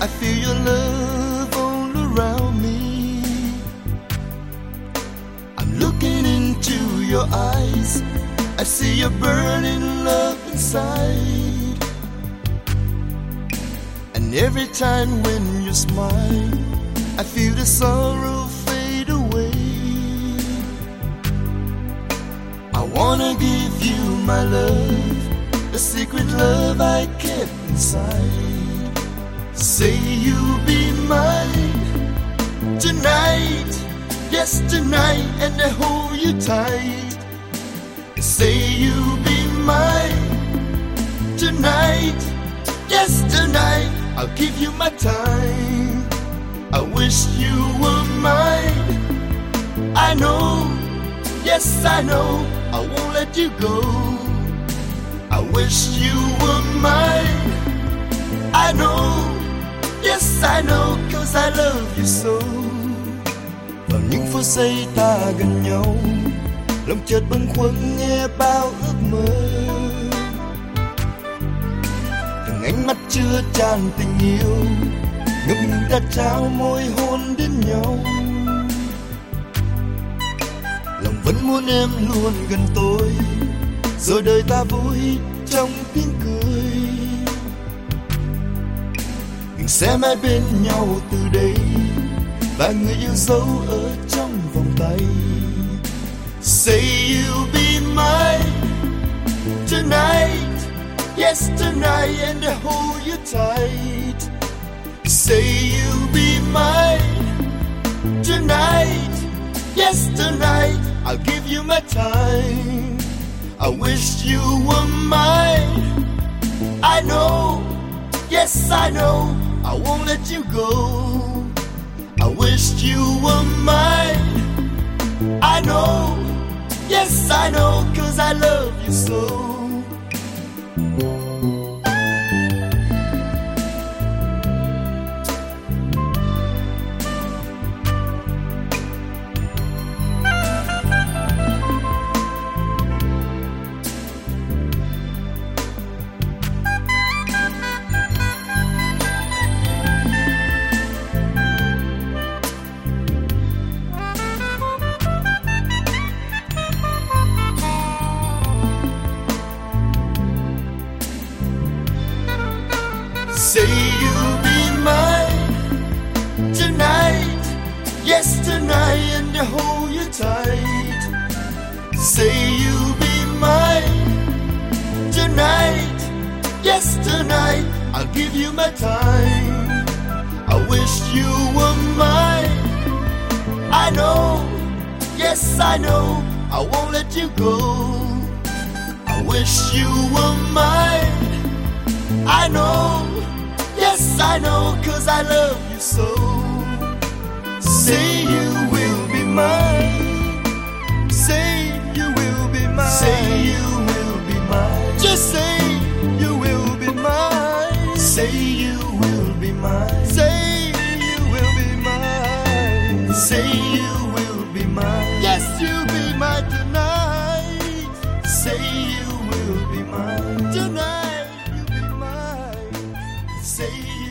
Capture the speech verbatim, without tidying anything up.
I feel your love all around me. I'm looking into your eyes, I see your burning love inside. And every time when you smile, I feel the sorrow fade away. I wanna give you my love, a secret love I kept inside. Say you'll be mine tonight, yes tonight, and I hold you tight. Say you'll be mine tonight, yes tonight, I'll give you my time. I wish you were mine. I know, yes I know, I won't let you go. I wish you were mine. I know, yes I know, cause I love you so. Vào những phút giây ta gần nhau, lòng chợt bâng khuâng nghe bao ước mơ. Từng ánh mắt chưa tràn tình yêu, ngập ngừng ta trao môi hôn đến nhau. Lòng vẫn muốn em luôn gần tôi, rồi đời ta vui trong tiếng cười. Mình sẽ mãi bên nhau từ đây, và người yêu dấu ở trong vòng tay. Say you'll be mine tonight, yes tonight, and I hold you tight. Say you'll be mine tonight, yes tonight, I'll give you my time. I wish you were mine. I know, yes I know, I won't let you go. I wish you were mine. I know, yes I know, cause I love you so. Say you'll be mine tonight, yes tonight, and I hold you tight. Say you'll be mine tonight, yes tonight, I'll give you my time. I wish you were mine. I know, yes I know, I won't let you go. I wish you were mine. I know, yes I know, cause I love you so. Say you will be mine. Say you will be mine. Say you will be mine. Just say you will be mine. Say you will be mine. Say you will be mine. Say you will be mine. Yes, you'll be mine tonight. Say you will be mine tonight. You'll be mine. Say